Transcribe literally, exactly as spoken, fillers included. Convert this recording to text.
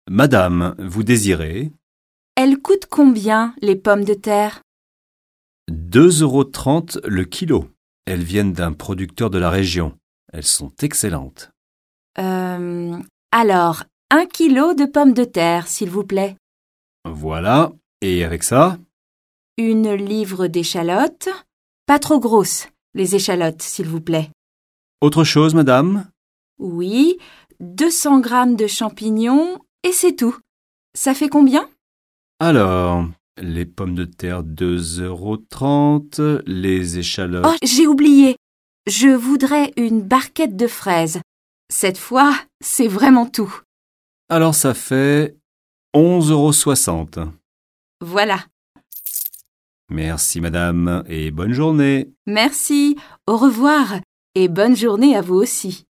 Madame, vous désirez Elles coûtent combien, les pommes de terre? deux euros trente le kilo. Elles viennent d'un producteur de la région. Elles sont excellentes. Euh, alors, un kilo de pommes de terre, s'il vous plaît. Voilà. Et avec ça? Une livre d'échalotes. Pas trop grosses, les échalotes, s'il vous plaît. Autre chose, madame? Oui, deux cents grammes de champignons, et c'est tout. Ça fait combien? Alors, les pommes de terre, deux euros trente, les échalotes... Oh, j'ai oublié. Je voudrais une barquette de fraises. Cette fois, c'est vraiment tout. Alors ça fait onze euros soixante. Voilà. Merci madame et bonne journée. Merci. Au revoir et bonne journée à vous aussi.